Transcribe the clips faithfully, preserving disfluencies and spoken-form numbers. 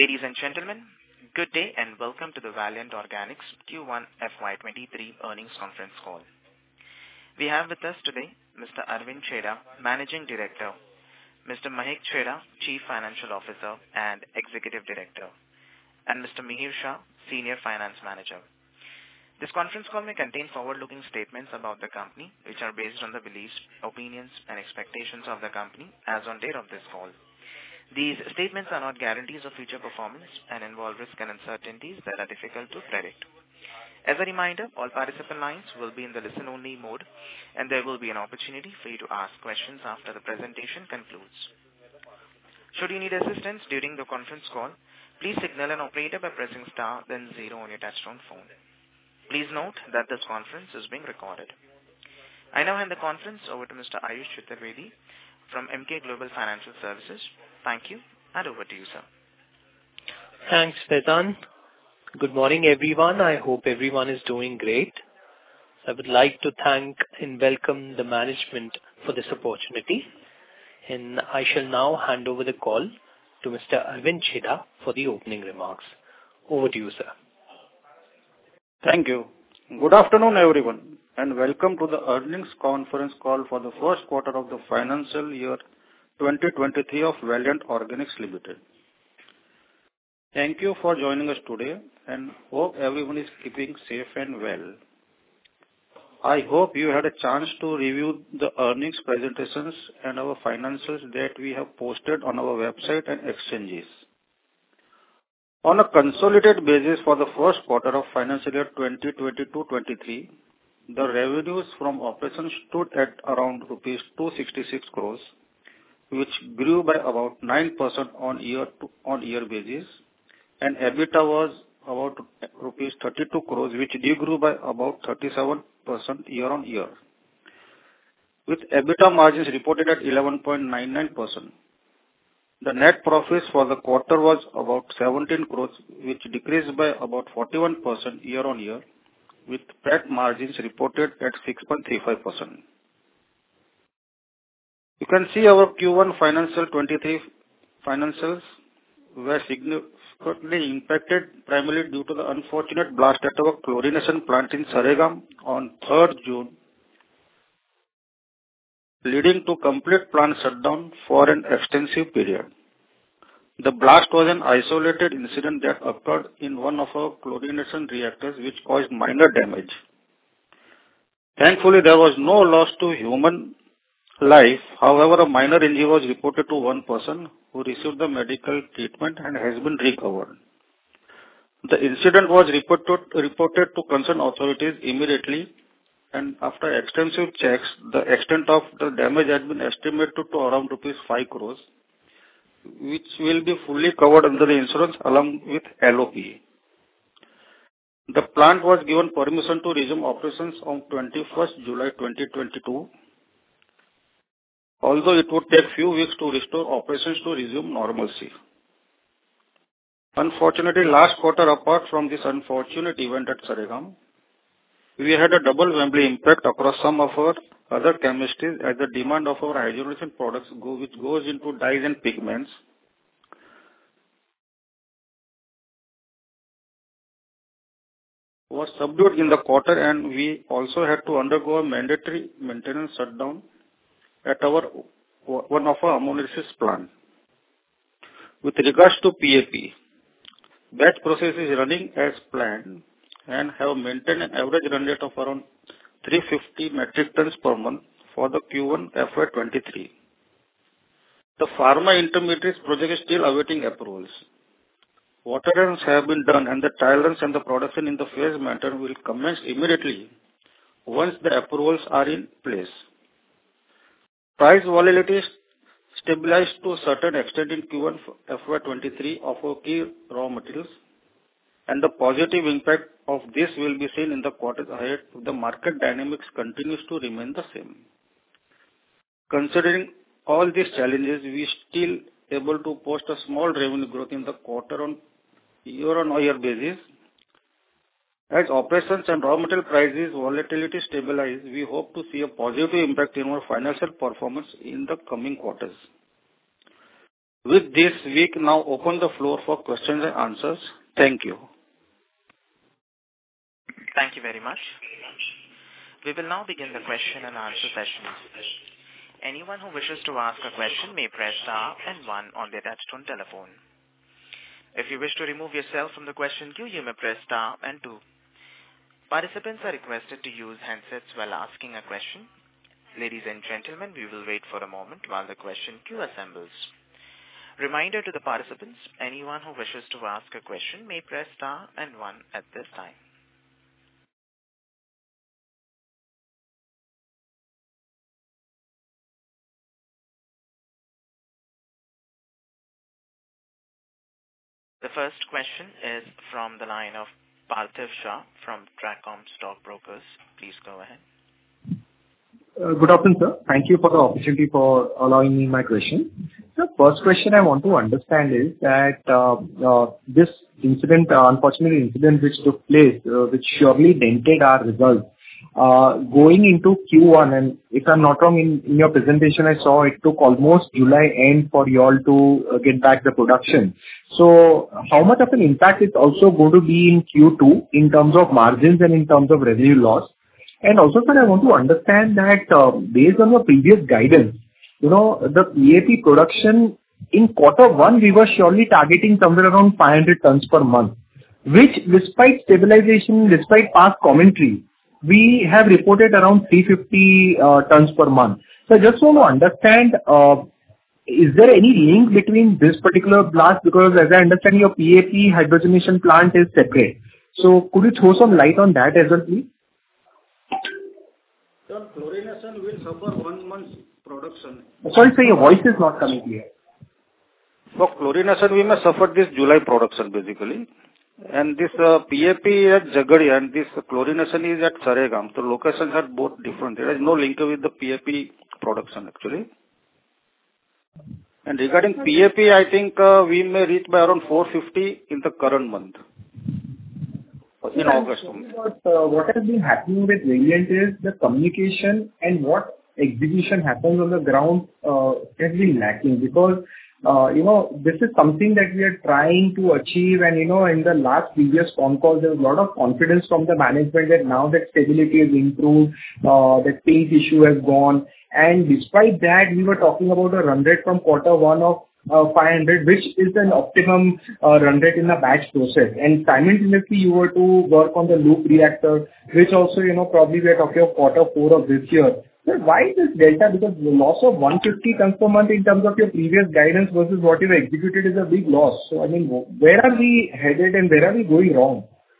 Ladies and gentlemen, good day and welcome to the Valiant Organics Q one F Y twenty-three earnings conference call. We have with us today Mister Arvind Chheda, Managing Director, Mister Mahek Chheda, Chief Financial Officer and Executive Director, and Mister Mihir Shah, Senior Finance Manager. This conference call may contain forward-looking statements about the company, which are based on the beliefs, opinions, and expectations of the company as on date of this call. These statements are not guarantees of future performance and involve risks and uncertainties that are difficult to predict. As a reminder, all participant lines will be in the listen-only mode, and there will be an opportunity for you to ask questions after the presentation concludes. Should you need assistance during the conference call, please signal an operator by pressing star then zero on your touchtone phone. Please note that this conference is being recorded. I now hand the conference over to Mister Ayush Chaturvedi from Emkay Global Financial Services. Thank you, and over to you, sir. Thanks, Vedant. Good morning, everyone. I hope everyone is doing great. I would like to thank and welcome the management for this opportunity, and I shall now hand over the call to Mister Arvind Chheda for the opening remarks. Over to you, sir. Thank you. Good afternoon, everyone, and welcome to the earnings conference call for the first quarter of the financial year twenty twenty-three of Valiant Organics Limited. Thank you for joining us today and hope everyone is keeping safe and well. I hope you had a chance to review the earnings presentations and our financials that we have posted on our website and exchanges. On a consolidated basis for the first quarter of financial year twenty twenty-two twenty-three, the revenues from operations stood at around rupees two hundred sixty-six crores, which grew by about nine percent on year-on-year basis, and EBITDA was about rupees thirty-two crores, which degrew by about thirty-seven percent year-on-year, with EBITDA margins reported at eleven point nine nine percent. The net profits for the quarter was about seventeen crores, which decreased by about forty-one percent year-on-year, with P A T margins reported at six point three five percent. You can see our Q one financial twenty-three financials were significantly impacted primarily due to the unfortunate blast at our chlorination plant in Saregam on third June, leading to complete plant shutdown for an extensive period. The blast was an isolated incident that occurred in one of our chlorination reactors, which caused minor damage. Thankfully, there was no loss to human life. However, a minor injury was reported to one person who received the medical treatment and has been recovered. The incident was reported, reported to concerned authorities immediately, and after extensive checks, the extent of the damage has been estimated to around rupees five crores, which will be fully covered under the insurance along with L O P. The plant was given permission to resume operations on twenty-first July twenty twenty-two, although it would take few weeks to restore operations to resume normalcy. Unfortunately, last quarter, apart from this unfortunate event at Saregam, we had a double whammy impact across some of our other chemistries as the demand of our hydrogenation products, go, which goes into dyes and pigments, was subdued in the quarter, and we also had to undergo a mandatory maintenance shutdown at our one of our ammonolysis plant. With regards to P A P, batch process is running as planned and have maintained an average run rate of around three hundred fifty metric tons per month for the Q one F Y twenty-three. The pharma intermediates project is still awaiting approvals. Water runs have been done, and the trial runs and the production in the phase matter will commence immediately once the approvals are in place. Price volatility stabilized to a certain extent in Q one F Y twenty-three of our key raw materials, and the positive impact of this will be seen in the quarters ahead if the market dynamics continues to remain the same. Considering all these challenges, we still able to post a small revenue growth in the quarter on year-on-year basis. As operations and raw material prices volatility stabilize, we hope to see a positive impact in our financial performance in the coming quarters. With this, we can now open the floor for questions and answers. Thank you. Thank you very much. We will now begin the question and answer session. Anyone who wishes to ask a question may press star and one on their touchtone telephone. If you wish to remove yourself from the question queue, you may press star and two. Participants are requested to use handsets while asking a question. Ladies and gentlemen, we will wait for a moment while the question queue assembles. Reminder to the participants, anyone who wishes to ask a question may press star and one at this time. The first question is from the line of Parthiv Shah from Tracom Stockbrokers. Please go ahead. Uh, Good afternoon, sir. Thank you for the opportunity for allowing me my question. The first question I want to understand is that uh, uh, this incident, uh, unfortunate incident which took place, uh, which surely dented our results, uh, going into Q one, and if I'm not wrong, in in your presentation, I saw it took almost July end for you all to uh, get back the production. So how much of an impact is also going to be in Q two in terms of margins and in terms of revenue loss? And also, sir, I want to understand that, uh, based on your previous guidance, you know, the P A P production in quarter one, we were surely targeting somewhere around five hundred tons per month, which despite stabilization, despite past commentary, we have reported around three hundred fifty uh, tons per month. So I just want to understand, uh, is there any link between this particular blast? Because as I understand, your P A P hydrogenation plant is separate. So could you throw some light on that as well, please? Sir, chlorination will suffer one month's production. Sorry, sir, your voice is not coming clear. For chlorination, we may suffer this July production basically. And this uh, P A P is at Jagadi and this chlorination is at Saregam. So locations are both different. There is no link with the P A P production actually. And regarding P A P, I think uh, we may reach by around four hundred fifty in the current month. In August. But, uh, what has been happening with Valiant is the communication and what execution happens on the ground uh, has been lacking because, uh, you know, this is something that we are trying to achieve and, you know, in the last previous con call, there was a lot of confidence from the management that now that stability has improved, uh, that paint issue has gone. And despite that, we were talking about a run rate from quarter one of Uh, five hundred, which is an optimum uh, run rate in the batch process. And simultaneously, you were to work on the loop reactor, which also, you know, probably we are talking of quarter four of this year. But why this delta? Because the loss of one hundred fifty tons per month in terms of your previous guidance versus what you have executed is a big loss. So, I mean, where are we headed and where are we going wrong?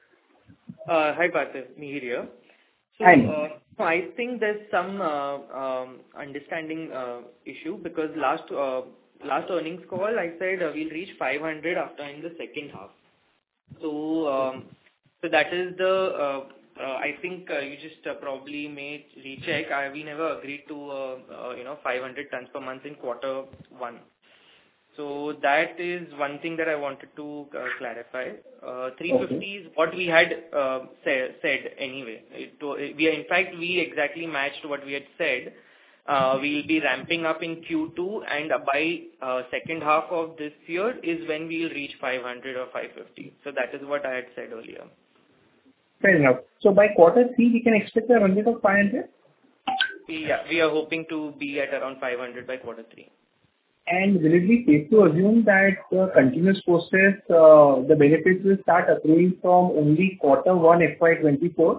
Uh, hi, Parthiv. Mihir here. So, Hi. uh, I think there's some uh, um, understanding uh, issue because last uh, last earnings call, I said uh, we'll reach five hundred after in the second half. So, um, so that is the, uh, uh, I think uh, you just uh, probably may recheck. I, we never agreed to, uh, uh, you know, five hundred tons per month in quarter one. So that is one thing that I wanted to uh, clarify. Uh, three hundred fifty okay. is what we had uh, say, said anyway. It, we, in fact, we exactly matched what we had said. Uh, we'll be ramping up in Q two and by uh, second half of this year is when we'll reach five hundred or five hundred fifty. So that is what I had said earlier. Fair enough. So by quarter three, we can expect a run rate of five hundred? Yeah, we are hoping to be at around five hundred by quarter three. And will it be safe to assume that the continuous process, uh, the benefits will start accruing from only quarter one F Y twenty-four?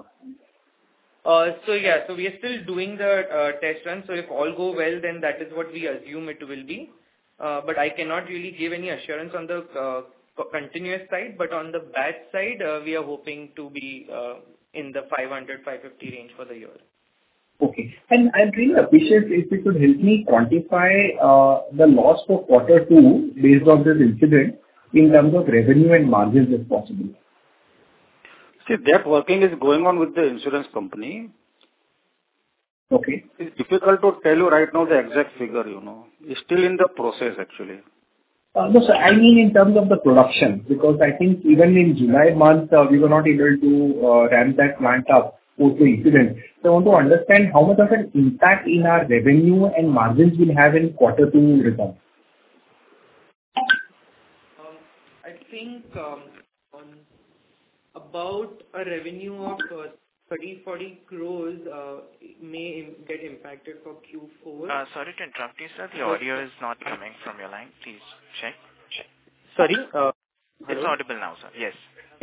Uh, so yeah, so we are still doing the uh, test run. So if all go well, then that is what we assume it will be. Uh, but I cannot really give any assurance on the uh, continuous side. But on the batch side, uh, we are hoping to be uh, in the five hundred, five hundred fifty range for the year. Okay. And I'd really appreciate if you could help me quantify uh, the loss for quarter two based on this incident in terms of revenue and margins if possible. See, that working is going on with the insurance company. Okay. It's difficult to tell you right now the exact figure, you know. It's still in the process actually. Uh, no, sir, I mean in terms of the production, because I think even in July month, uh, we were not able to uh, ramp that plant up post the incident. So I want to understand how much of an impact in our revenue and margins will have in quarter two results. think um, on about a revenue of uh, thirty forty crores uh, may im- get impacted for Q four. Uh, sorry to interrupt you, sir. The audio is not coming from your line. Please check. Sorry? Uh, It's hello? audible now, sir. Yes.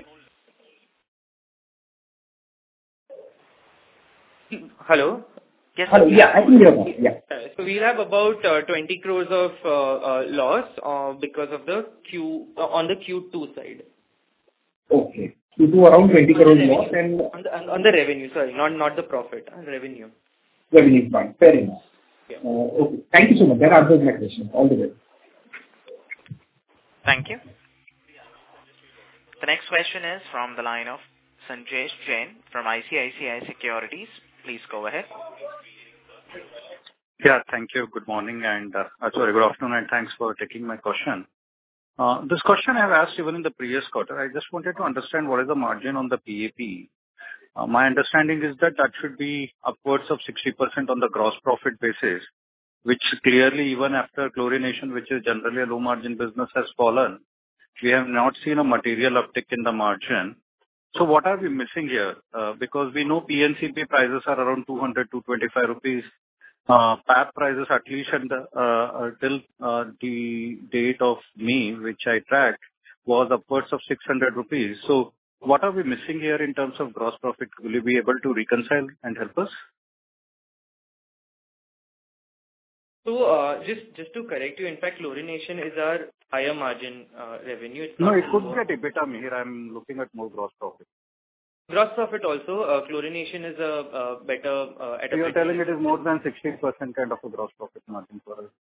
Hello? Yes, Hello. sir. Yeah, I can hear now. Yeah. Uh, So we'll have about uh, twenty crores of uh, uh, loss uh, because of the Q uh, on the Q two side. Okay. You do around twenty crore loss and On the, on the revenue, sorry, not not the profit, uh, revenue. revenue is fine. Fair enough. Yeah. Uh, Okay. Thank you so much. That answers my question. All the best. Thank you. The next question is from the line of Sanjesh Jain from I C I C I Securities. Please go ahead. Yeah, thank you. Good morning and, uh, sorry, good afternoon, and thanks for taking my question. Uh, This question I have asked even in the previous quarter. I just wanted to understand what is the margin on the P A P. Uh, My understanding is that that should be upwards of sixty percent on the gross profit basis, which clearly, even after chlorination, which is generally a low margin business, has fallen, we have not seen a material uptick in the margin. So what are we missing here? Uh, Because we know P N C B prices are around two hundred to two twenty-five rupees. Uh, P A P prices, at least at the, uh, uh, till uh, the date of May, which I tracked, was upwards of six hundred rupees. So what are we missing here in terms of gross profit? Will you be able to reconcile and help us? So uh, just just to correct you, in fact, chlorination is our higher margin uh, revenue. It's No, not it could lower. be at EBITDA. Here I'm looking at more gross profit. Gross profit also, uh, chlorination is a uh, better uh, at a You are better- telling it is more than sixty percent kind of a gross profit margin for us.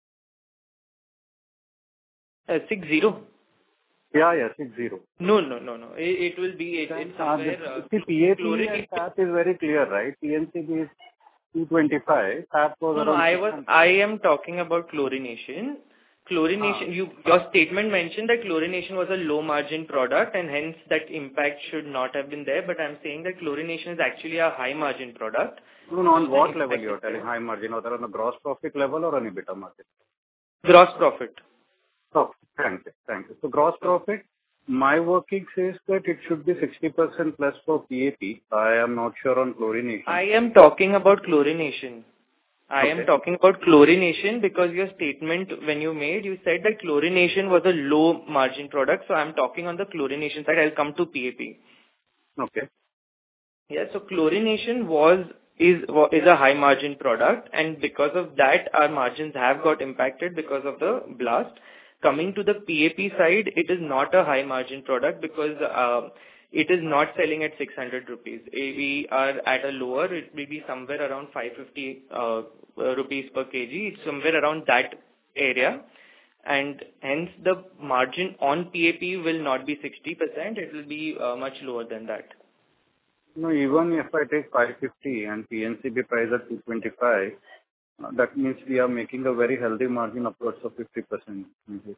uh, six zero. Yeah, yeah, six zero. No, no, no, no. It, it will be it, it's Uh, somewhere. this- Uh, See, P A P chlorination. and P A P is very clear, right? P N C B is two twenty-five. P A P was No, no. around I six was hundred. I am talking about chlorination. Chlorination. Ah. You your statement mentioned that chlorination was a low margin product, and hence that impact should not have been there. But I'm saying that chlorination is actually a high margin product. No, no, on So what the level impact you are is telling there. high margin, whether on the gross profit level or on EBITDA margin? Gross profit. Oh, thank you. Thank you. So gross profit, my working says that it should be sixty percent plus for P A P. I am not sure on chlorination. I am talking about chlorination. I am Okay. talking about chlorination because your statement when you made, you said that chlorination was a low margin product. So I'm talking on the chlorination side. I'll come to P A P. Okay. Yeah, so chlorination was is wa- is a high margin product, and because of that, our margins have got impacted because of the blast. Coming to the P A P side, it is not a high margin product because uh, it is not selling at six hundred rupees. Eh, We are at a lower, it will be somewhere around five fifty uh, uh, rupees per kg. It's somewhere around that area. And hence the margin on P A P will not be sixty percent. It will be uh, much lower than that. No, even if I take five fifty and P N C B price at two twenty-five, uh, that means we are making a very healthy margin upwards of fifty percent. Mhm.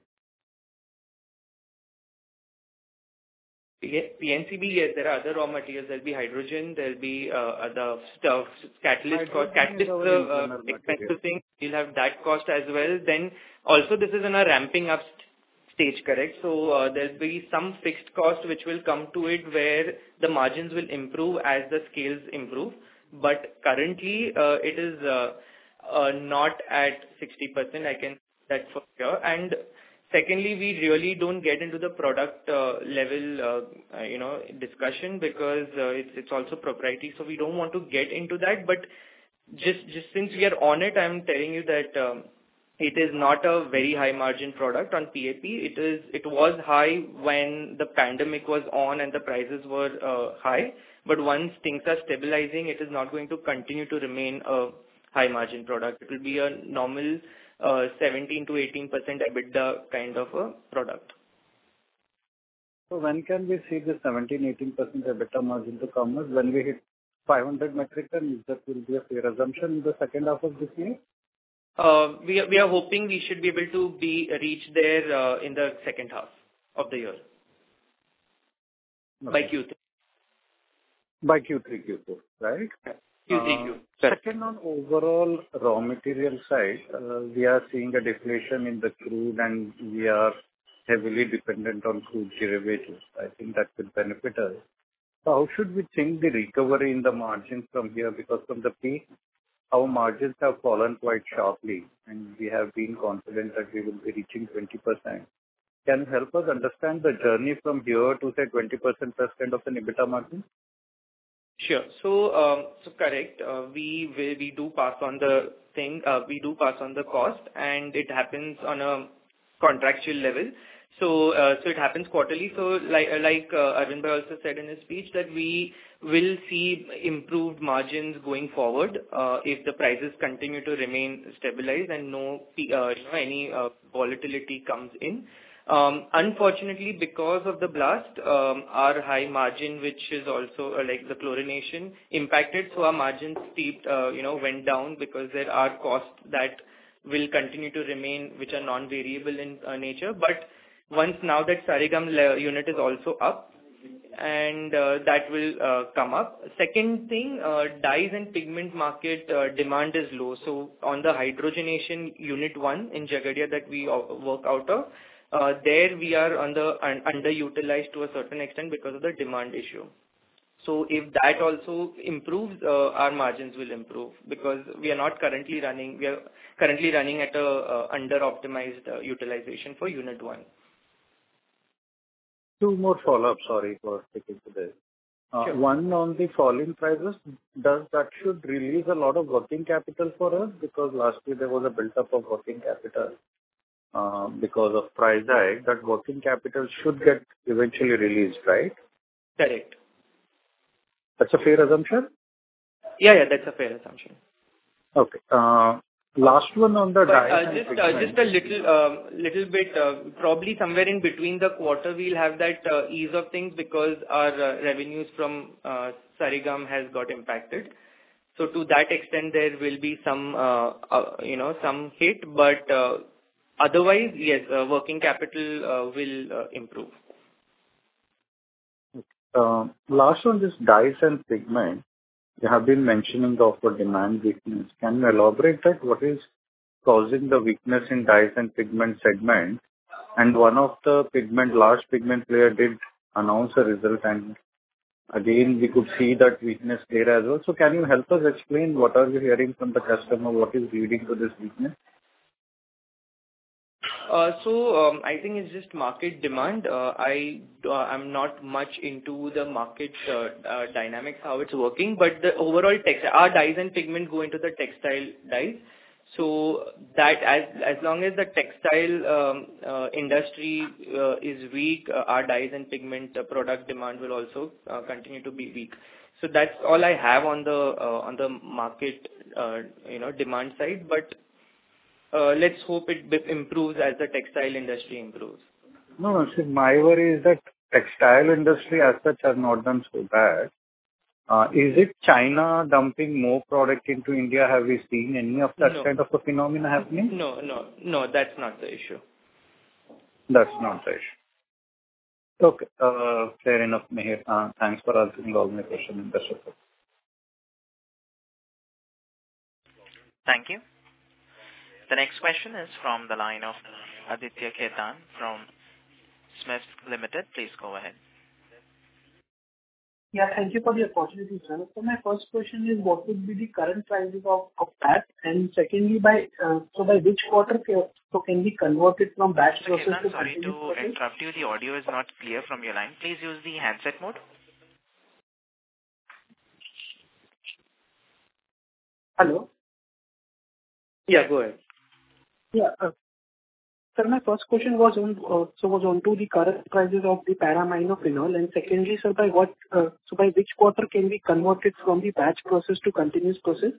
P- PNCB, yes, there are other raw materials. There'll be hydrogen, there'll be uh, other stuff, catalyst cost. Hydrogen is Catalyst our is uh, internal material. expensive thing. You'll have that cost as well. Then also this is in a ramping up st- stage, correct? So uh, there'll be some fixed cost which will come to it where the margins will improve as the scales improve. But currently uh, it is uh, uh, not at sixty percent. I can that for sure. And secondly, we really don't get into the product uh, level, uh, uh, you know, discussion because uh, it's it's also proprietary, so we don't want to get into that. But just just since we are on it, I'm telling you that um, it is not a very high margin product on P A P. It is it was high when the pandemic was on and the prices were uh, high. But once things are stabilizing, it is not going to continue to remain a high margin product. It will be a normal uh, seventeen to eighteen percent EBITDA kind of a product. So when can we see the seventeen to eighteen percent EBITDA margin to come up? When we hit five hundred metric tons, that will be a fair assumption in the second half of this year? Uh, We are we are hoping we should be able to be reach there uh, in the second half of the year by Okay. Q three. By Q three, Q four, right? Q three, Uh, Q. Correct. Second, on overall raw material side, uh, we are seeing a deflation in the crude, and we are heavily dependent on crude derivatives. I think that will benefit us. So how should we think the recovery in the margins from here? Because from the peak, our margins have fallen quite sharply, and we have been confident that we will be reaching twenty percent. Can you help us understand the journey from here to, say, twenty percent plus kind of an EBITDA margin? Sure. So, um, so correct. Uh, we we we do pass on the thing. Uh, we do pass on the cost, and it happens on a contractual level. So, uh, so it happens quarterly. So, like like uh, Arvind Bhai also said in his speech that we will see improved margins going forward uh, if the prices continue to remain stabilized and no uh, you know any uh, volatility comes in. Um, unfortunately, because of the blast, um, our high margin, which is also uh, like the chlorination, impacted. So our margins steeped, uh, you know, went down because there are costs that will continue to remain, which are non-variable in uh, nature. But once now that Sarigam le- unit is also up, and uh, that will uh, come up. Second thing, uh, dyes and pigment market uh, demand is low. So on the hydrogenation unit one in Jagadia that we uh, work out of, uh, there we are on the un- underutilized to a certain extent because of the demand issue. So if that also improves, uh, our margins will improve because we are not currently running, we are currently running at a uh, under-optimized uh, utilization for unit one. Two more follow-ups, sorry for sticking to this. Uh, Sure. One on the falling prices, does that should release a lot of working capital for us? Because last year there was a build-up of working capital uh, because of price hike. That working capital should get eventually released, right? Correct. That's a fair assumption? Yeah, yeah, that's a fair assumption. Okay. Uh, Last one on the But dyes uh, and just uh, pigment. just a little uh, little bit, uh, probably somewhere in between the quarter, we'll have that uh, ease of things because our uh, revenues from uh, Sarigam has got impacted. So to that extent, there will be some, uh, uh, you know, some hit, but uh, otherwise, yes, uh, working capital uh, will uh, improve. Uh, Last one, this dyes and pigment. You have been mentioning of a demand weakness. Can you elaborate that? What is causing the weakness in dyes and pigment segment? And one of the pigment, large pigment player did announce a result, and again, we could see that weakness there as well. So can you help us explain what are you hearing from the customer? What is leading to this weakness? Uh, So, um, I think it's just market demand. Uh, I, uh, I'm not much into the market uh, uh, dynamics, how it's working, but the overall text, our dyes and pigment go into the textile dyes. So that as as long as the textile um, uh, industry uh, is weak, uh, our dyes and pigment uh, product demand will also uh, continue to be weak. So that's all I have on the uh, on the market, uh, you know, demand side. But uh, let's hope it b- improves as the textile industry improves. No, no. See, my worry is that textile industry as such has not done so bad. Uh, Is it China dumping more product into India? Have we seen any of that No. kind of a phenomena happening? No, no, no, that's not the issue. That's not the issue. Okay. uh, Fair enough, Mihir. Uh, Thanks for answering all my questions in the show. Thank you. The next question is from the line of Aditya Khetan from Smith Limited. Please go ahead. Yeah, thank you for the opportunity, sir. So my first question is, what would be the current prices of of that? And secondly, by uh, so by which quarter ca- so can we convert it from batch Mister process Khetan, to sorry continuous to process? interrupt you. The audio is not clear from your line. Please use the handset mode. Hello? Yeah, go ahead. Yeah. uh, Sir, my first question was on uh, so was on to the current prices of the para-aminophenol. And secondly, sir, by what uh, so by which quarter can we convert it from the batch process to continuous process?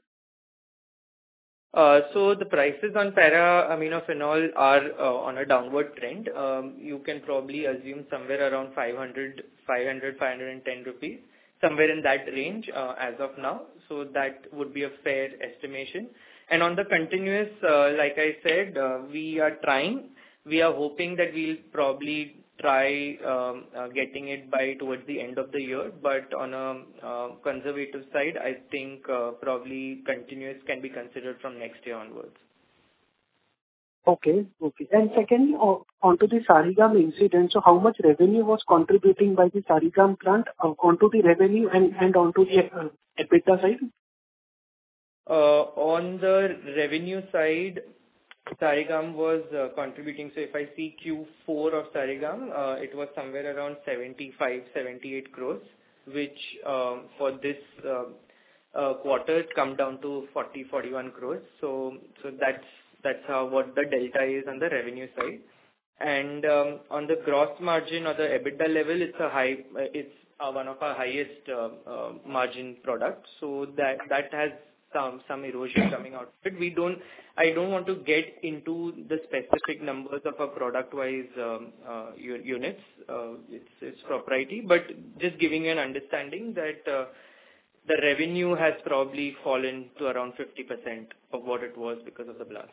Uh, So the prices on para-aminophenol are uh, on a downward trend. Um, You can probably assume somewhere around five hundred, five hundred, five hundred ten rupees, somewhere in that range uh, as of now. So that would be a fair estimation. And on the continuous, uh, like I said, uh, we are trying. We are hoping that we'll probably try um, uh, getting it by towards the end of the year. But on a uh, conservative side, I think uh, probably continuous can be considered from next year onwards. Okay. Okay. And secondly, o- onto the Sarigam incident, so how much revenue was contributing by the Sarigam plant uh, onto the revenue and and onto the uh, EBITDA side? Uh, On the revenue side, Sarigam was uh, contributing. So if I see Q four of Sarigam, uh, it was somewhere around seventy-five, seventy-eight crores, which um, for this uh, uh, quarter it come down to forty, forty-one crores. So so that's that's how what the delta is on the revenue side. And um, on the gross margin or the EBITDA level, it's a high, uh, it's uh, one of our highest uh, uh, margin products. So that that has some some erosion coming out. But we don't, I don't want to get into the specific numbers of a product-wise um, uh, u- units. Uh, It's it's proprietary, but just giving you an understanding that uh, the revenue has probably fallen to around fifty percent of what it was because of the blast.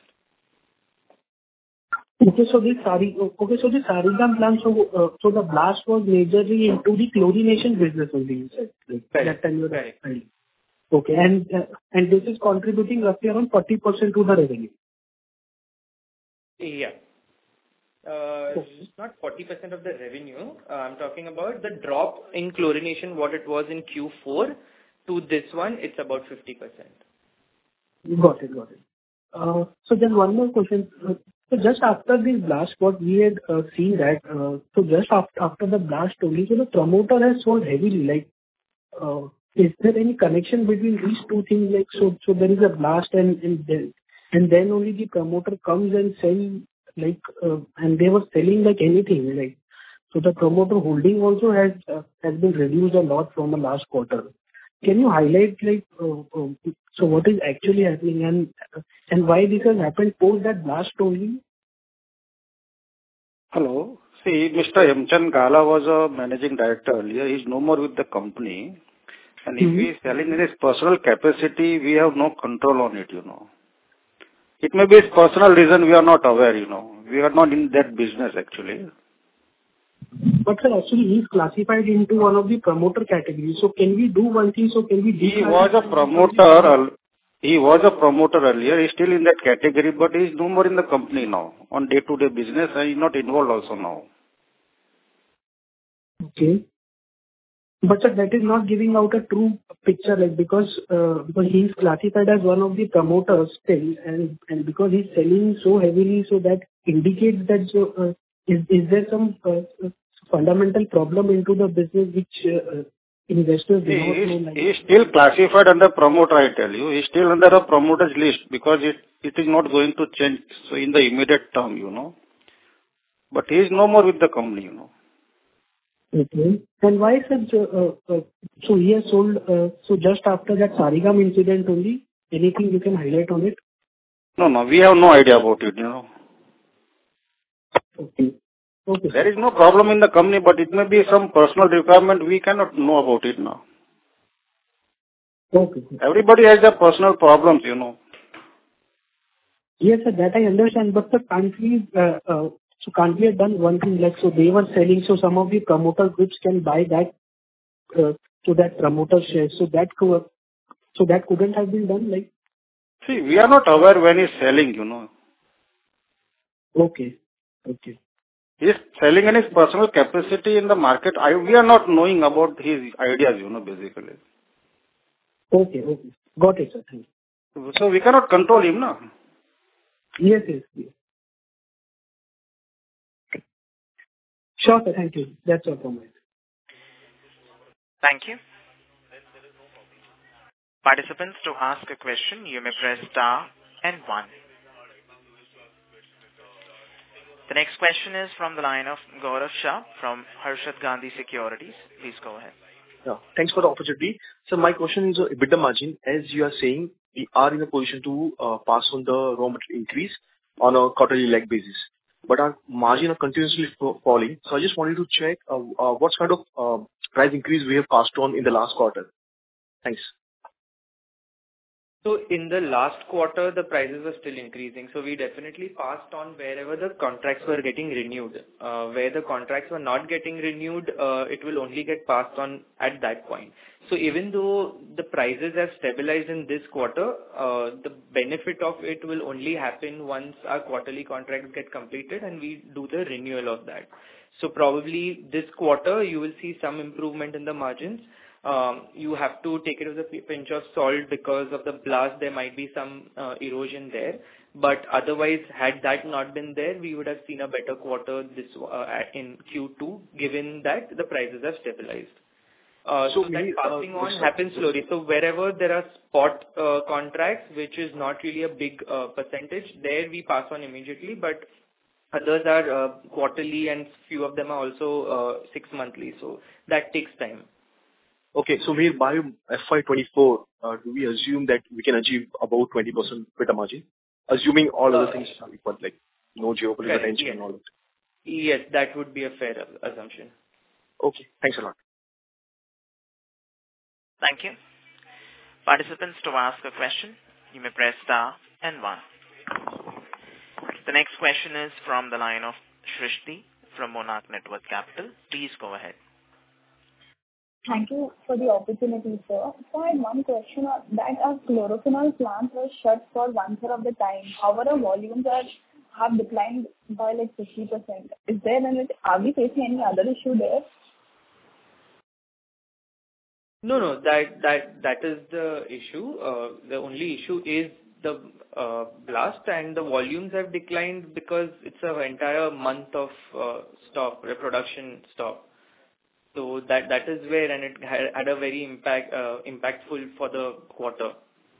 Okay, so the Sari, okay, so the Sarigam plant, so, uh, so the blast was majorly into the chlorination business only, you said, like, Correct. that time you were Correct. right. Okay, and, uh, and this is contributing roughly around forty percent to the revenue. Yeah. Uh, Okay. Not forty percent of the revenue. Uh, I'm talking about the drop in chlorination, what it was in Q four to this one, it's about fifty percent. Got it, got it. Uh, so then one more question. Uh, So just after this blast, what we had uh, seen that, uh, so just after, after the blast only, so the promoter has sold heavily, like, uh, is there any connection between these two things? Like, so, so there is a blast and, and then, and then only the promoter comes and sell, like, uh, and they were selling like anything, like, so the promoter holding also has, uh, has been reduced a lot from the last quarter. Can you highlight, like, uh, uh, so what is actually happening and, uh, and why this has happened post that blast only? Hello. See, Mister Hemchand Gala was a managing director earlier. He's no more with the company. And if he is Mm-hmm. selling in his personal capacity, we have no control on it, you know. It may be his personal reason, we are not aware, you know. We are not in that business, actually. But sir, actually he is classified into one of the promoter categories. So can we do one thing? So can we He was a declassify him from promoter, the- al- he was a promoter earlier. He's still in that category, but he's no more in the company now, on day-to-day business, and he's not involved also now. Okay. But sir, that is not giving out a true picture, like, because uh, because he is classified as one of the promoters still, and and because he's selling so heavily, so that indicates that, so uh, is is there some uh, uh, fundamental problem into the business which uh, uh, investors do He not is, know, like? he is still classified under promoter, I tell you. He's still under a promoter's list because it, it is not going to change so in the immediate term, you know. But he is no more with the company, you know. Okay. And why, sir, so uh, uh, so he has sold, uh, so just after that Sarigam incident only, anything you can highlight on it? No, no, we have no idea about it, you know. Okay. Okay, There sir. is no problem in the company, but it may be some personal requirement. We cannot know about it now. Okay. Everybody has their personal problems, you know. Yes, sir, that I understand. But sir, can't we, uh, uh, so can't we have done one thing, like, so they were selling, so some of the promoter groups can buy that, uh, so that promoter shares, so that could, so that couldn't have been done, like? See, we are not aware when he's selling, you know. Okay. Okay. He's selling in his personal capacity in the market. I, we are not knowing about his ideas, you know, basically. Okay, okay. Got it, sir. Thank So we cannot control him, no? you. Yes, yes, yes. Sure, sir. Thank you. That's all from my side. Thank you. Participants, to ask a question, you may press star and one. The next question is from the line of Gaurav Shah from Harshad Gandhi Securities. Please go ahead. Yeah, thanks for the opportunity. So my question is uh, EBITDA margin. As you are saying, we are in a position to uh, pass on the raw material increase on a quarterly lag basis, but our margin are continuously fa- falling. So I just wanted to check uh, uh, what kind of uh, price increase we have passed on in the last quarter. Thanks. So in the last quarter, the prices were still increasing. So we definitely passed on wherever the contracts were getting renewed. Uh, where the contracts were not getting renewed, uh, it will only get passed on at that point. So even though the prices have stabilized in this quarter, uh, the benefit of it will only happen once our quarterly contracts get completed and we do the renewal of that. So probably this quarter you will see some improvement in the margins. Um, you have to take it with a pinch of salt because of the blast. There might be some uh, erosion there, but otherwise, had that not been there, we would have seen a better quarter this uh, in Q two, given that the prices have stabilized. Uh, so, so that passing uh, on happens slowly. So wherever there are spot uh, contracts, which is not really a big uh, percentage, there we pass on immediately, but others are uh, quarterly and few of them are also uh, six monthly. So that takes time. Okay, so we by F Y twenty-four, uh, do we assume that we can achieve about twenty percent EBITDA margin? Assuming all uh, other things are equal, like no geopolitical tension yes. and all that. Yes, that would be a fair assumption. Okay, thanks a lot. Thank you. Participants, to ask a question, you may press star and one. The next question is from the line of Shrishti from Monarch Networth Capital. Please go ahead. Thank you for the opportunity, sir. So I had one question on that our chlorophenol plant was shut for one third of the time. However, our volumes are have declined by like fifty percent. Is there any, are we facing any other issue there? No, no, that that that is the issue. Uh, the only issue is the uh, blast, and the volumes have declined because it's an entire month of uh, stop, production stop. So that that is where, and it had, had a very impact uh, impactful for the quarter.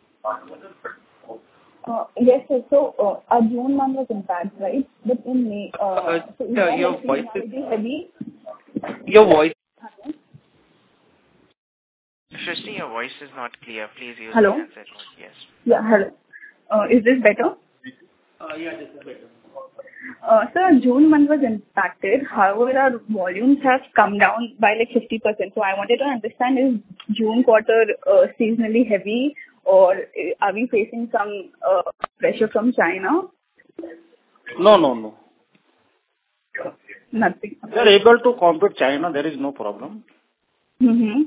Uh, yes, sir. So uh, our June month was impacted, right? But in May, uh, uh, so is yeah, that your like voice is heavy? Your voice. Hello? Shrishti, your voice is not clear. Please use Hello? the handset mode. Yes. Yeah, hello. Uh, is this better? Uh, yeah, this is better. Uh, Sir, June month was impacted. However, our volumes have come down by like fifty percent. So I wanted to understand, is June quarter uh, seasonally heavy, or uh, are we facing some uh, pressure from China? No, no, no. Nothing. They are able to compete China. There is no problem. Mm-hmm.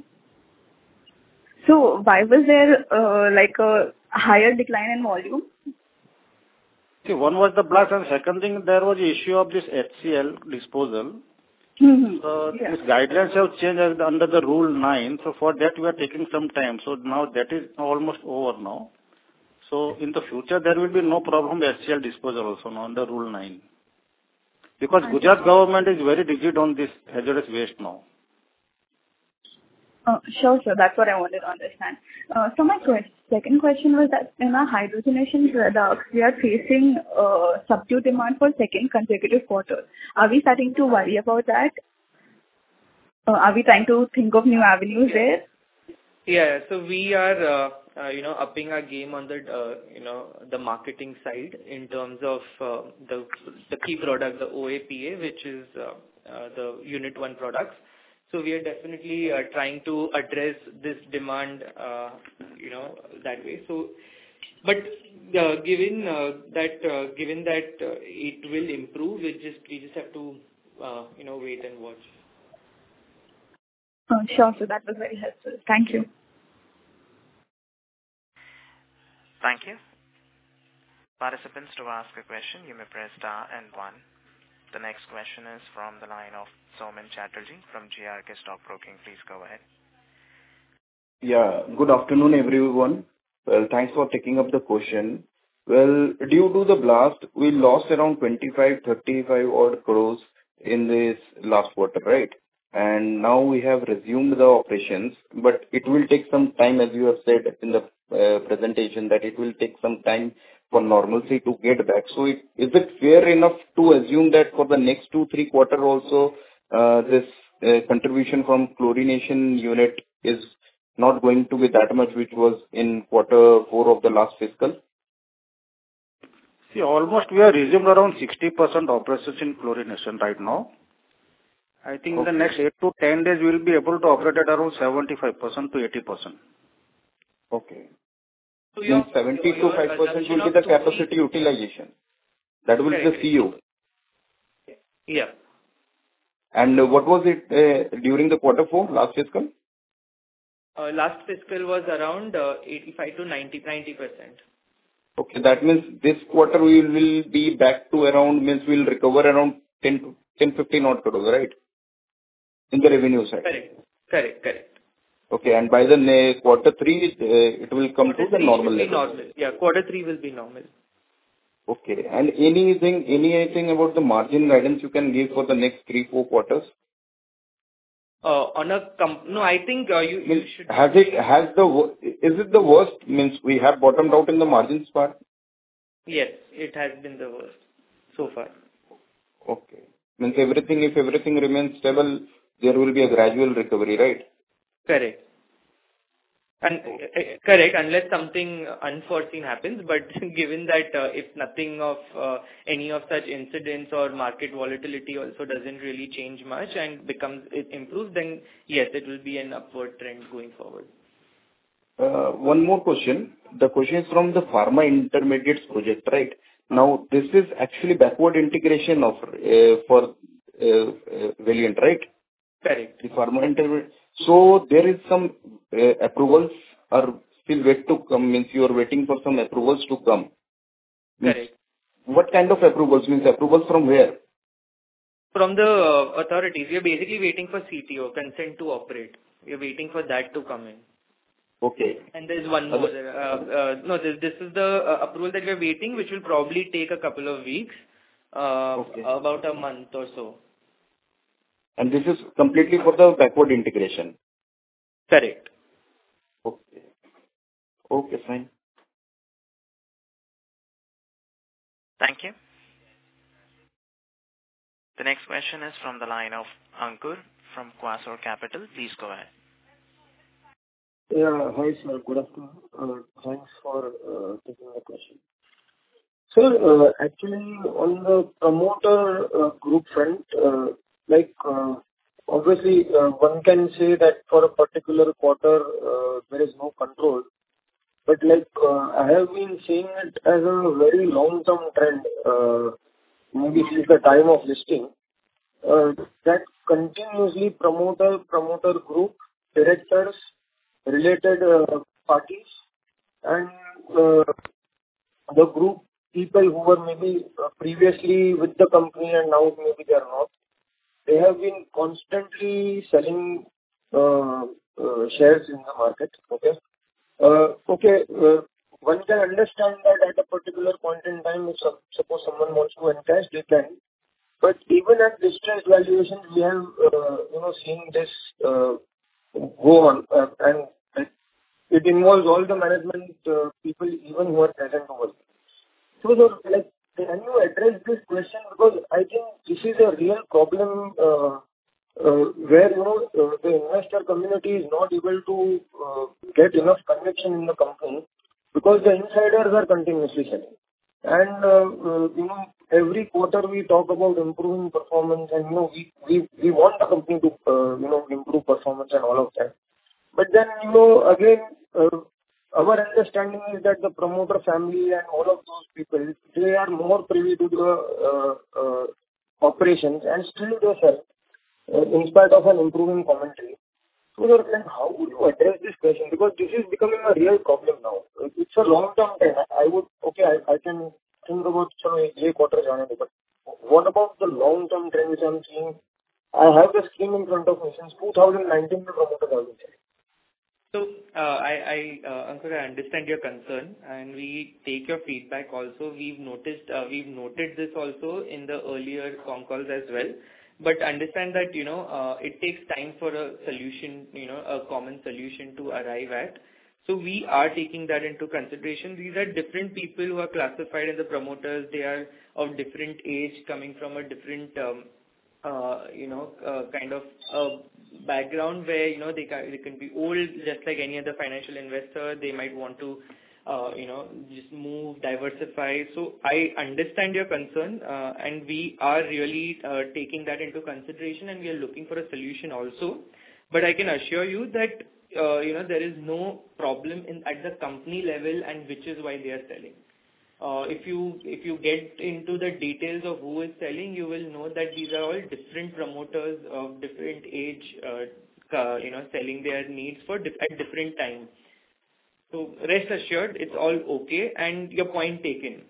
So why was there uh, like a higher decline in volume? See, one was the blast, and second thing, there was the issue of this H C L disposal. Mm-hmm. So Yeah. these guidelines have changed as under the Rule nine. So for that, we are taking some time. So now that is almost over now. So in the future, there will be no problem with H C L disposal also now under Rule nine. Because Gujarat government is very rigid on this hazardous waste now. Uh, Sure, sir. That's what I wanted to understand. Uh, So my que- second question was that in our hydrogenation products, we are facing uh, subdued demand for second consecutive quarter. Are we starting to worry about that? Uh, Are we trying to think of new avenues there? Yeah, so we are, uh, uh, you know, upping our game on the, uh, you know, the marketing side in terms of uh, the the key product, the O A P A, which is uh, uh, the Unit one products. So we are definitely uh, trying to address this demand, uh, you know, that way. So, but uh, given uh, that, uh, given that uh, it will improve, we just we just have to, uh, you know, wait and watch. Uh, Sure, sir. That was very helpful. Thank you. Thank you. Participants, to ask a question, you may press star and one. The next question is from the line of Somin Chatterjee from G R K Stock Broking. Please go ahead. Yeah. Good afternoon, everyone. Well, thanks for taking up the question. Well, due to the blast, we lost around twenty-five, thirty-five odd crores in this last quarter, right? And now we have resumed the operations, but it will take some time, as you have said in the uh, presentation, that it will take some time for normalcy to get back. So it, is it fair enough to assume that for the next two, three quarter also, uh, this uh, contribution from chlorination unit is not going to be that much, which was in quarter four of the last fiscal? See, almost we are resumed around sixty percent operations in chlorination right now. I think Okay. in the next eight to ten days, we will be able to operate at around seventy-five percent to eighty percent. Okay. So Means your, seventy to your five percent assumption will be of the two three capacity utilization. That will be Correct. the C U. Yeah. And uh, what was it uh, during the quarter four, last fiscal? Uh, Last fiscal was around uh, eighty-five to ninety percent. Okay, that means this quarter we will be back to around, means we'll recover around ten to ten, fifteen odd crores, right? In the revenue side. Correct. Correct. Correct. Okay, and by the ne- quarter three, uh, it will come Quarter to the three normal should be level. normal. Yeah, quarter three will be normal. Okay, and anything, anything about the margin guidance you can give for the next three, four quarters? Uh, On a com- No, I think uh, you you Means should. has it, has the, wo- is it the worst, means we have bottomed out in the margins part? Yes, it has been the worst so far. Okay. Means everything, if everything remains stable, there will be a gradual recovery, right? Correct. And uh, uh, correct, unless something unforeseen happens, but given that uh, if nothing of uh, any of such incidents or market volatility also doesn't really change much and becomes it improves, then yes, it will be an upward trend going forward. Uh, One more question. The question is from the pharma intermediates project, right? Now, this is actually backward integration of uh, for uh, uh, Valiant, right? Correct. The pharma intermediate. So there is some uh, approvals are still wait to come, means you are waiting for some approvals to come. Means Correct. what kind of approvals? Means approvals from where? From the uh, authorities, we are basically waiting for C T O, consent to operate. We are waiting for that to come in. Okay. And there's one more. Uh, uh, no, this, this is the uh, approval that we are waiting, which will probably take a couple of weeks, uh, Okay. about a month or so. And this is completely for the backward integration. Correct. Okay. Okay, fine. Thank you. The next question is from the line of Ankur from Quasar Capital. Please go ahead. Yeah. Hi, sir. Good afternoon. Uh, Thanks for uh, taking the question. Sir, uh, actually, on the promoter uh, group front, uh, like, uh, obviously, uh, one can say that for a particular quarter, uh, there is no control. But like, uh, I have been seeing it as a very long-term trend, uh, maybe since the time of listing, uh, that continuously promoter, promoter group, directors, related uh, parties, and uh, the group people who were maybe uh, previously with the company and now maybe they are not, they have been constantly selling uh, uh, shares in the market. Okay. Uh, okay. Uh, one can understand that at a particular point in time, if some, suppose someone wants to encash, they can. But even at distressed valuations, we have uh, you know seen this uh, go on, uh, and it involves all the management uh, people, even who are present over there. So, sir, like, can you address this question? Because I think this is a real problem uh, uh, where, you know, uh, the investor community is not able to uh, get enough conviction in the company because the insiders are continuously selling. And, uh, uh, you know, every quarter we talk about improving performance and, you know, we, we, we want the company to, uh, you know, improve performance and all of that. But then, you know, again, uh, our understanding is that the promoter family and all of those people, they are more privy to the uh, uh, operations and still they sell uh, in spite of an improving commentary. So, like, how would you address this question? Because this is becoming a real problem now. It's a long-term trend. I would, okay, I, I can think about a quarter, but what about the long-term trend which I'm seeing? I have the scheme in front of me since two thousand nineteen. The promoter has been selling. So, uh, I, I, uh, Ankur, I understand your concern, and we take your feedback also. We've noticed, uh, we've noted this also in the earlier con calls as well. But understand that, you know, uh, it takes time for a solution, you know, a common solution to arrive at. So we are taking that into consideration. These are different people who are classified as the promoters. They are of different age, coming from a different, um, uh, you know, uh, kind of uh, background where, you know, they can, they can be old, just like any other financial investor. They might want to, uh, you know, just move, diversify. So I understand your concern, uh, and we are really uh, taking that into consideration, and we are looking for a solution also. But I can assure you that uh, you know, there is no problem in at the company level, and which is why they are selling. Uh, if you if you get into the details of who is selling, you will know that these are all different promoters of different age, uh, uh, you know, selling their needs for dif- at different times. So rest assured, it's all okay, and your point taken.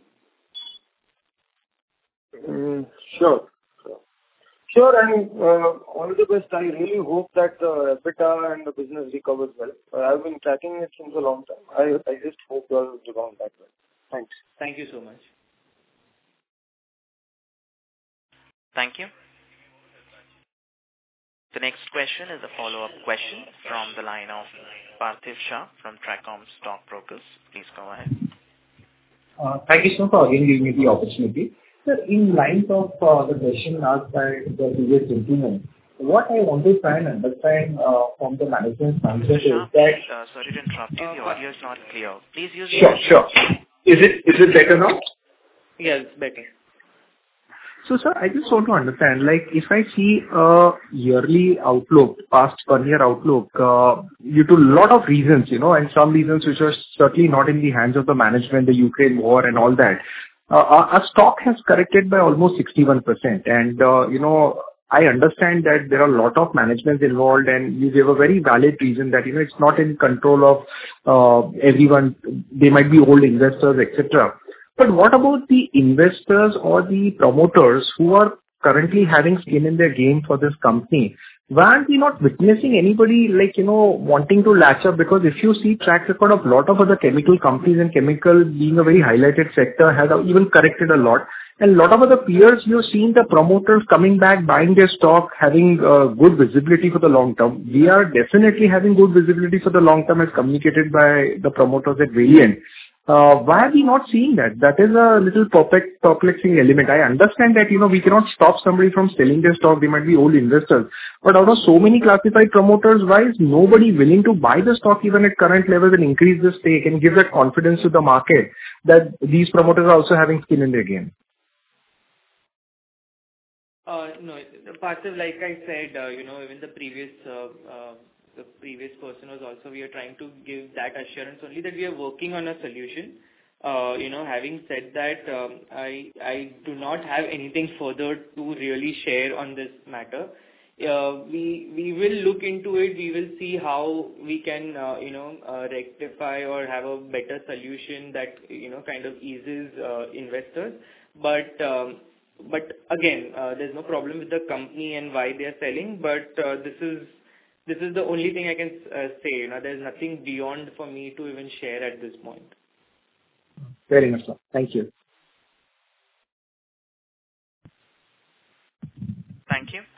Mm, sure. Sure, Sure, and uh, all the best. I really hope that the EBITDA and the business recovers well. Uh, I've been tracking it since a long time. I I just hope you all rebound that well. Thanks. Thank you so much. Thank you. The next question is a follow-up question from the line of Parthiv Shah from Tracom Stock Brokers. Please go ahead. Uh, Thank you so much for again giving me the opportunity. Sir, in lines of uh, the question asked by the previous gentleman, what I want to try and understand uh, from the management mindset is Shah, that... please, uh, sorry to interrupt you. The audio is not clear. Please use Sure, sure. Is it is it better now? Yes, better. So, sir, I just want to understand, like, if I see a yearly outlook, past one-year outlook, uh, due to a lot of reasons, you know, and some reasons which are certainly not in the hands of the management, the Ukraine war and all that, uh, our, our stock has corrected by almost sixty-one percent. And, uh, you know, I understand that there are a lot of managements involved, and you gave a very valid reason that, you know, it's not in control of uh, everyone. They might be old investors, et cetera. But what about the investors or the promoters who are currently having skin in their game for this company? Why aren't we not witnessing anybody like, you know, wanting to latch up? Because if you see track record of a lot of other chemical companies, and chemical being a very highlighted sector has even corrected a lot. And a lot of other peers, you've seen the promoters coming back, buying their stock, having uh, good visibility for the long term. We are definitely having good visibility for the long term as communicated by the promoters at Valiant. Uh, why are we not seeing that? That is a little perplex- perplexing element. I understand that, you know, we cannot stop somebody from selling their stock. They might be old investors. But out of so many classified promoters, why is nobody willing to buy the stock even at current levels and increase the stake and give that confidence to the market that these promoters are also having skin in their game? Uh, no, Parthiv, like I said, uh, you know, even the previous uh, uh, the previous person was also, we are trying to give that assurance only that we are working on a solution. Uh, you know, having said that, um, I I do not have anything further to really share on this matter. Uh, we we will look into it. We will see how we can uh, you know uh, rectify or have a better solution that you know kind of eases uh, investors. But um, but again, uh, there's no problem with the company and why they are selling. But uh, this is this is the only thing I can uh, say. You know, there's nothing beyond for me to even share at this point. Very much so. Thank you. Thank you.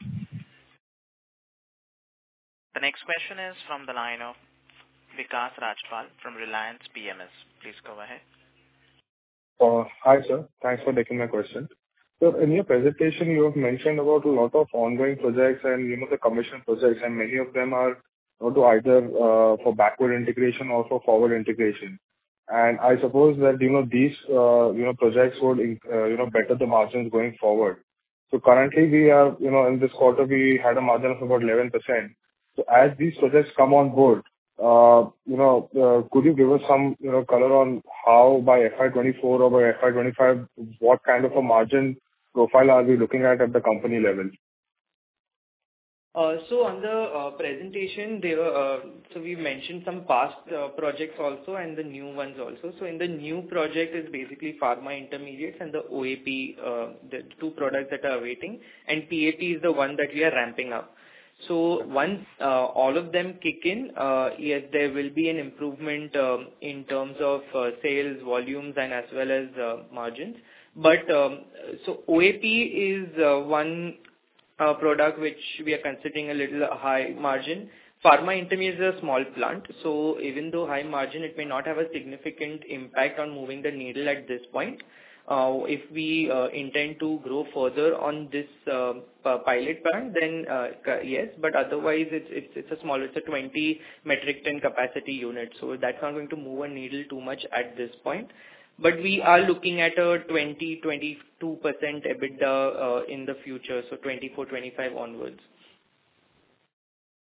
The next question is from the line of Vikas Rajpal from Reliance P M S. Please go ahead. Uh, Hi, sir. Thanks for taking my question. So in your presentation, you have mentioned about a lot of ongoing projects and, you know, the commission projects, and many of them are, you know, to either uh, for backward integration or for forward integration. And I suppose that, you know, these, uh, you know, projects would, uh, you know, better the margins going forward. So currently we are, you know, in this quarter, we had a margin of about eleven percent. So as these projects come on board, uh, you know, uh, could you give us some, you know, color on how by F Y twenty-four or by F Y twenty-five, what kind of a margin profile are we looking at at the company level? Uh, so on the uh, presentation, they were, uh, so we mentioned some past uh, projects also and the new ones also. So in the new project is basically pharma intermediates and the O A P, uh, the two products that are awaiting, and P A P is the one that we are ramping up. So once uh, all of them kick in, uh, yes, there will be an improvement um, in terms of uh, sales volumes and as well as uh, margins. But um, so O A P is uh, one uh, product which we are considering a little high margin. Pharma intermediates is a small plant, so even though high margin, it may not have a significant impact on moving the needle at this point. Uh, if we uh, intend to grow further on this uh, pilot plant, then uh, yes, but otherwise it's, it's it's a small, it's a twenty metric ton capacity unit, so that's not going to move a needle too much at this point. But we are looking at a twenty to twenty-two percent EBITDA uh, in the future, so twenty-four, twenty-five onwards.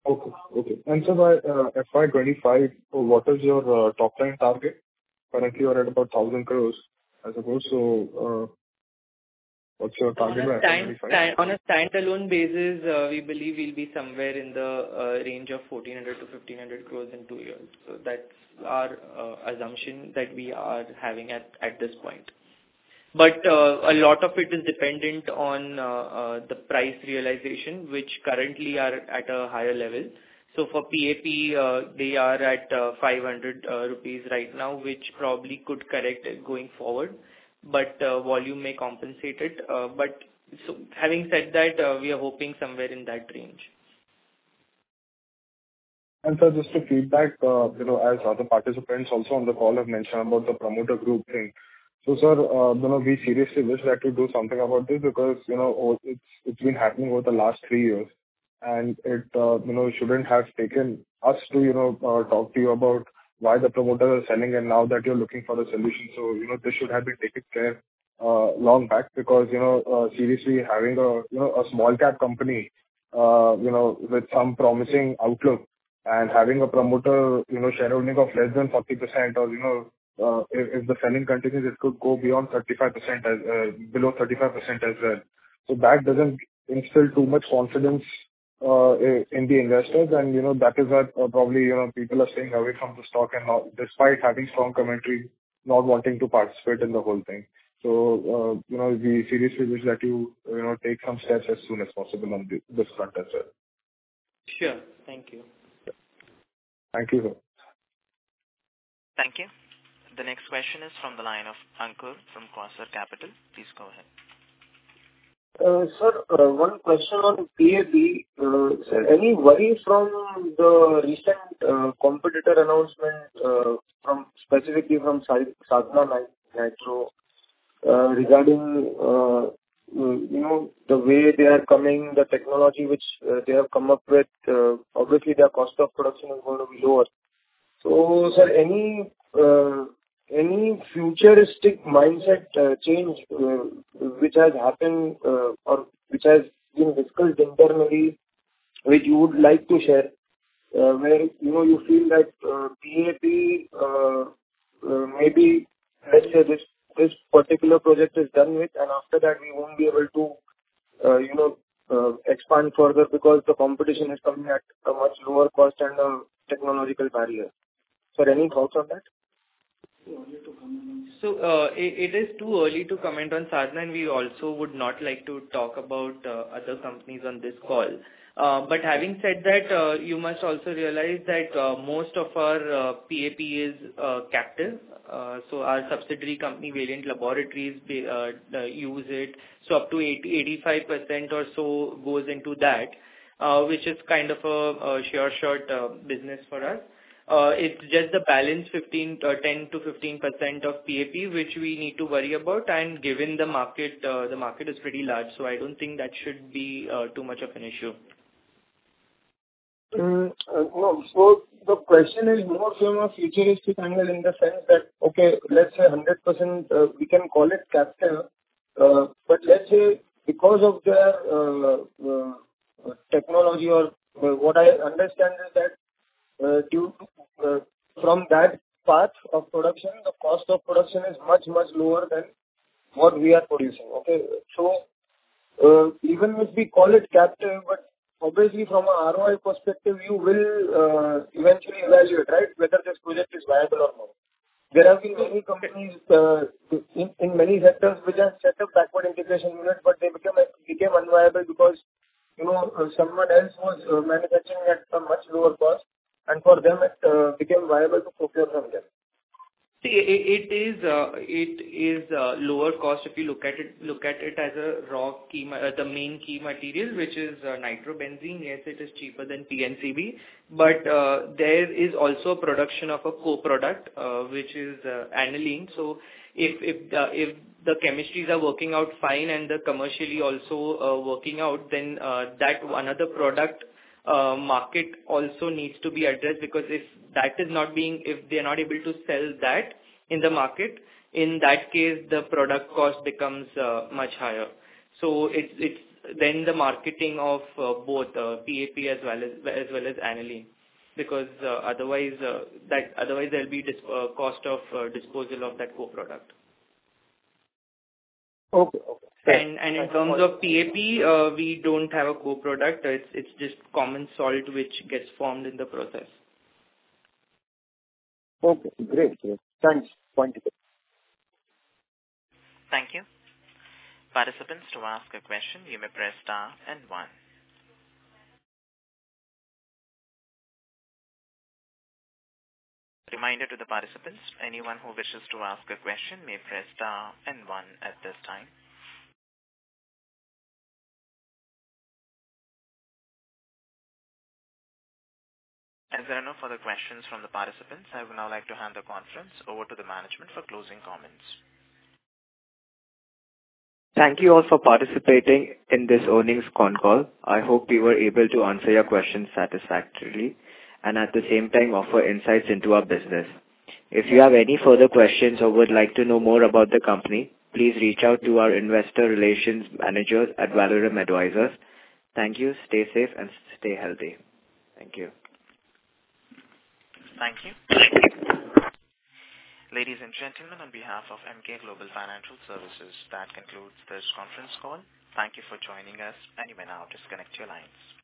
Okay. Okay. And so by uh, F Y twenty-five, what is your uh, top line target? Currently, you're at about one thousand crores, I suppose. So, uh, what's your So on target a by F Y stand, twenty-five? stand on a standalone basis, uh, we believe we'll be somewhere in the uh, range of fourteen hundred to fifteen hundred crores in two years. So that's our uh, assumption that we are having at at this point. But uh, a lot of it is dependent on uh, uh, the price realization, which currently are at a higher level. So for P A P, uh, they are at uh, five hundred uh, rupees right now, which probably could correct going forward, but uh, volume may compensate it. Uh, But so having said that, uh, we are hoping somewhere in that range. And so just to feedback, uh, you know, as other participants also on the call have mentioned about the promoter group thing. So, sir, uh, you know, we seriously wish that you do something about this because, you know, o- it's it's been happening over the last three years, and it, uh, you know, shouldn't have taken us to, you know, uh, talk to you about why the promoters are selling, and now that you're looking for a solution. So, you know, this should have been taken care uh, long back because, you know, uh, seriously having a, you know, a small cap company, uh, you know, with some promising outlook and having a promoter, you know, shareholding of less than forty percent or, you know, uh, if, if the selling continues, it could go beyond thirty-five percent as, uh, below thirty-five percent as well. So that doesn't instill too much confidence uh, i- in the investors, and, you know, that is why uh, probably, you know, people are staying away from the stock and not, despite having strong commentary, not wanting to participate in the whole thing. So, uh, you know, we seriously wish that you, you know, take some steps as soon as possible on the, this front as well. Sure. Thank you. Thank you, sir. Thank you. The next question is from the line of Ankur from Quasar Capital. Please go ahead. Uh, Sir, uh, one question on P A P. Uh, Sir, any worry from the recent uh, competitor announcement uh, from specifically from Sa- Sadhana Nitro uh, regarding uh, you know, the way they are coming, the technology which uh, they have come up with? Uh, Obviously, their cost of production is going to be lower. So, sir, any uh, any futuristic mindset uh, change uh, which has happened uh, or which has been discussed internally, which you would like to share, uh, where, you know, you feel that uh, P A P uh, uh, maybe, let's say this this particular project is done with, and after that we won't be able to, uh, you know, uh, expand further because the competition is coming at a much lower cost and a technological barrier. Sir, any thoughts on that? So, uh, it, it is too early to comment on Sadhana, and we also would not like to talk about uh, other companies on this call. Uh, but having said that, uh, you must also realize that uh, most of our uh, P A P is uh, captive. Uh, so our subsidiary company, Valiant Laboratories, they, uh, uh, use it. So up to eighty, eighty-five percent or so goes into that, uh, which is kind of a, a sure short uh, business for us. Uh, It's just the balance fifteen, uh, ten to fifteen percent of P A P, which we need to worry about. And given the market, uh, the market is pretty large, so I don't think that should be uh, too much of an issue. Mm, uh, No. So the question is more from a futuristic angle in the sense that, okay, let's say one hundred percent, uh, we can call it captive, uh, but let's say because of their uh, uh, technology or uh, what I understand is that uh, due to uh, from that path of production, the cost of production is much, much lower than what we are producing. Okay? So, uh, even if we call it captive, but obviously from a R O I perspective, you will uh, eventually evaluate, right, whether this project is viable or not. There have been many companies uh, in, in many sectors which have set up backward integration units, but they became became unviable because, you know, uh, someone else was uh, manufacturing at a much lower cost, and for them it uh, became viable to procure from them. See, it it is uh, it is uh, lower cost if you look at it look at it as a raw key, ma- uh, the main key material, which is uh, nitrobenzene. Yes, it is cheaper than P N C B, but uh, there is also production of a co-product, uh, which is uh, aniline. So if if the if the chemistries are working out fine and the commercially also uh, working out, then uh, that another product uh, market also needs to be addressed, because if that is not being, if they are not able to sell that in the market, in that case the product cost becomes uh, much higher. So it's it's then the marketing of uh, both uh, P A P as well as as well as aniline, because uh, otherwise uh, that otherwise there will be dis- uh, cost of uh, disposal of that co-product. Okay. Okay. And and in terms of P A P, uh, we don't have a co-product. It's it's just common salt which gets formed in the process. Okay. Great. Great. Thanks. Point it. Thank you. Participants, to ask a question, you may press star and one. Reminder to the participants, anyone who wishes to ask a question may press star and one at this time. As there are no further questions from the participants, I would now like to hand the conference over to the management for closing comments. Thank you all for participating in this earnings con call. I hope we were able to answer your questions satisfactorily and at the same time offer insights into our business. If you have any further questions or would like to know more about the company, please reach out to our investor relations managers at Valorem Advisors. Thank you. Stay safe and stay healthy. Thank you. Thank you. Ladies and gentlemen, on behalf of Emkay Global Financial Services, that concludes this conference call. Thank you for joining us, and you may now disconnect your lines.